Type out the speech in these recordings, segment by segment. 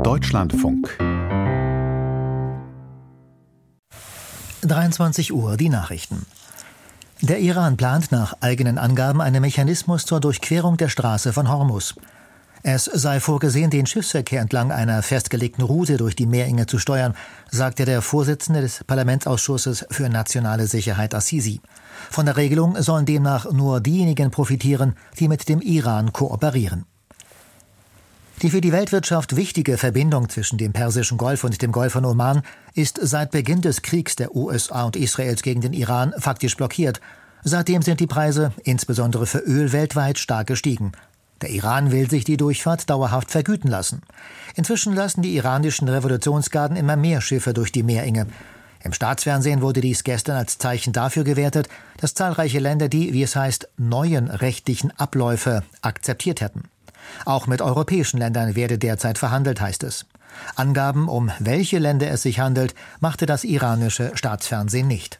Deutschlandfunk. 23 Uhr, die Nachrichten. Der Iran plant nach eigenen Angaben einen Mechanismus zur Durchquerung der Straße von Hormuz. Es sei vorgesehen, den Schiffsverkehr entlang einer festgelegten Route durch die Meerenge zu steuern, sagte der Vorsitzende des Parlamentsausschusses für nationale Sicherheit Assisi. Von der Regelung sollen demnach nur diejenigen profitieren, die mit dem Iran kooperieren. Die für die Weltwirtschaft wichtige Verbindung zwischen dem Persischen Golf und dem Golf von Oman ist seit Beginn des Kriegs der USA und Israels gegen den Iran faktisch blockiert. Seitdem sind die Preise, insbesondere für Öl, weltweit stark gestiegen. Der Iran will sich die Durchfahrt dauerhaft vergüten lassen. Inzwischen lassen die iranischen Revolutionsgarden immer mehr Schiffe durch die Meerenge. Im Staatsfernsehen wurde dies gestern als Zeichen dafür gewertet, dass zahlreiche Länder die, wie es heißt, neuen rechtlichen Abläufe akzeptiert hätten. Auch mit europäischen Ländern werde derzeit verhandelt, heißt es. Angaben, um welche Länder es sich handelt, machte das iranische Staatsfernsehen nicht.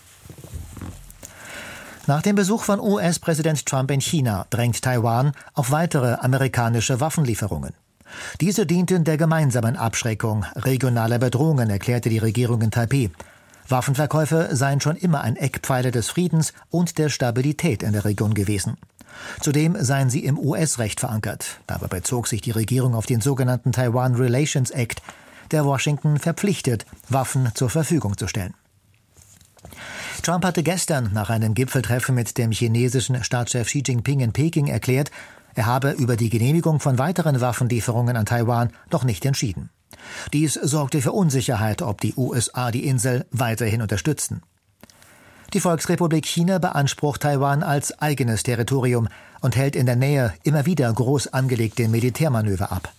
Nach dem Besuch von US-Präsident Trump in China drängt Taiwan auf weitere amerikanische Waffenlieferungen. Diese dienten der gemeinsamen Abschreckung regionaler Bedrohungen, erklärte die Regierung in Taipeh. Waffenverkäufe seien schon immer ein Eckpfeiler des Friedens und der Stabilität in der Region gewesen. Zudem seien sie im US-Recht verankert. Dabei bezog sich die Regierung auf den sogenannten Taiwan Relations Act, der Washington verpflichtet, Waffen zur Verfügung zu stellen. Trump hatte gestern nach einem Gipfeltreffen mit dem chinesischen Staatschef Xi Jinping in Peking erklärt, er habe über die Genehmigung von weiteren Waffenlieferungen an Taiwan noch nicht entschieden. Dies sorgte für Unsicherheit, ob die USA die Insel weiterhin unterstützen. Die Volksrepublik China beansprucht Taiwan als eigenes Territorium und hält in der Nähe immer wieder groß angelegte Militärmanöver ab.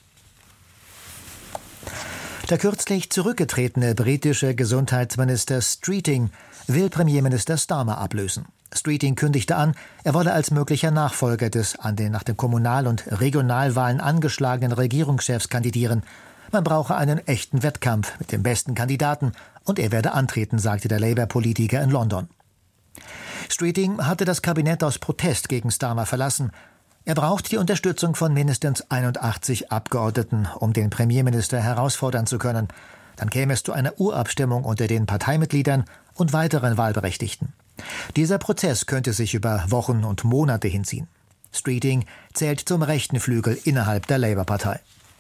Der kürzlich zurückgetretene britische Gesundheitsminister Streeting will Premierminister Starmer ablösen. Streeting kündigte an, er wolle als möglicher Nachfolger des an den nach den Kommunal- und Regionalwahlen angeschlagenen Regierungschefs kandidieren. Man brauche einen echten Wettkampf mit dem besten Kandidaten und er werde antreten, sagte der Labour-Politiker in London. Streeting hatte das Kabinett aus Protest gegen Starmer verlassen. Er braucht die Unterstützung von mindestens 81 Abgeordneten, um den Premierminister herausfordern zu können. Dann käme es zu einer Urabstimmung unter den Parteimitgliedern und weiteren Wahlberechtigten. Dieser Prozess könnte sich über Wochen und Monate hinziehen. Streeting zählt zum rechten Flügel innerhalb der Labour-Partei.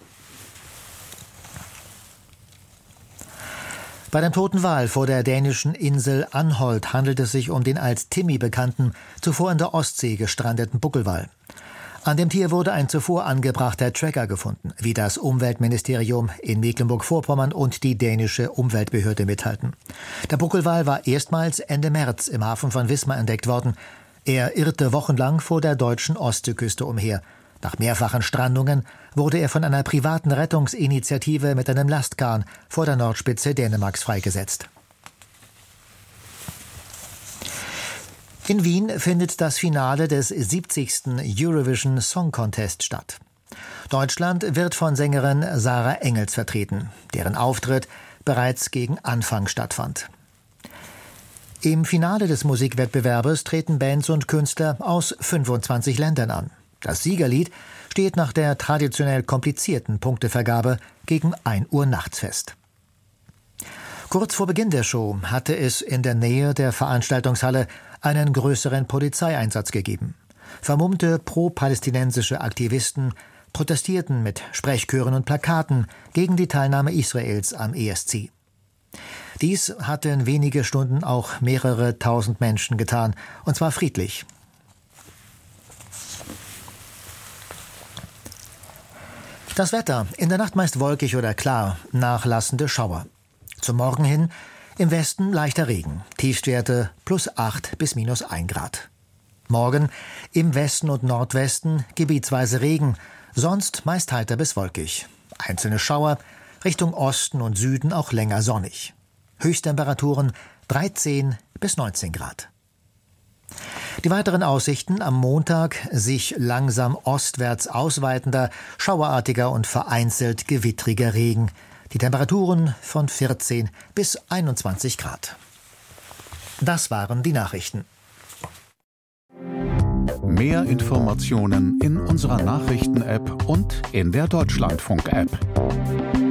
Bei dem toten Wal vor der dänischen Insel Anholt handelt es sich um den als Timmy bekannten, zuvor in der Ostsee gestrandeten Buckelwal. An dem Tier wurde ein zuvor angebrachter Tracker gefunden, wie das Umweltministerium in Mecklenburg-Vorpommern und die dänische Umweltbehörde mitteilten. Der Buckelwal war erstmals Ende März im Hafen von Wismar entdeckt worden. Er irrte wochenlang vor der deutschen Ostseeküste umher. Nach mehrfachen Strandungen wurde er von einer privaten Rettungsinitiative mit einem Lastkahn vor der Nordspitze Dänemarks freigesetzt. In Wien findet das Finale des 70. Eurovision Song Contest statt. Deutschland wird von Sängerin Sarah Engels vertreten, deren Auftritt bereits gegen Anfang stattfand. Im Finale des Musikwettbewerbes treten Bands und Künstler aus 25 Ländern an. Das Siegerlied steht nach der traditionell komplizierten Punktevergabe gegen 1 Uhr nachts fest. Kurz vor Beginn der Show hatte es in der Nähe der Veranstaltungshalle einen größeren Polizeieinsatz gegeben. Vermummte pro-palästinensische Aktivisten protestierten mit Sprechchören und Plakaten gegen die Teilnahme Israels am ESC. Dies hatten wenige Stunden auch mehrere tausend Menschen getan, und zwar friedlich. Das Wetter, in der Nacht meist wolkig oder klar, nachlassende Schauer. Zum Morgen hin im Westen leichter Regen, Tiefstwerte +8 bis -1 Grad. Morgen im Westen und Nordwesten gebietsweise Regen, sonst meist heiter bis wolkig. Einzelne Schauer, Richtung Osten und Süden auch länger sonnig. Höchsttemperaturen 13 bis 19 Grad. Die weiteren Aussichten am Montag sich langsam ostwärts ausweitender, schauerartiger und vereinzelt gewittriger Regen. Die Temperaturen von 14 bis 21 Grad. Das waren die Nachrichten. Mehr Informationen in unserer Nachrichten-App und in der Deutschlandfunk-App.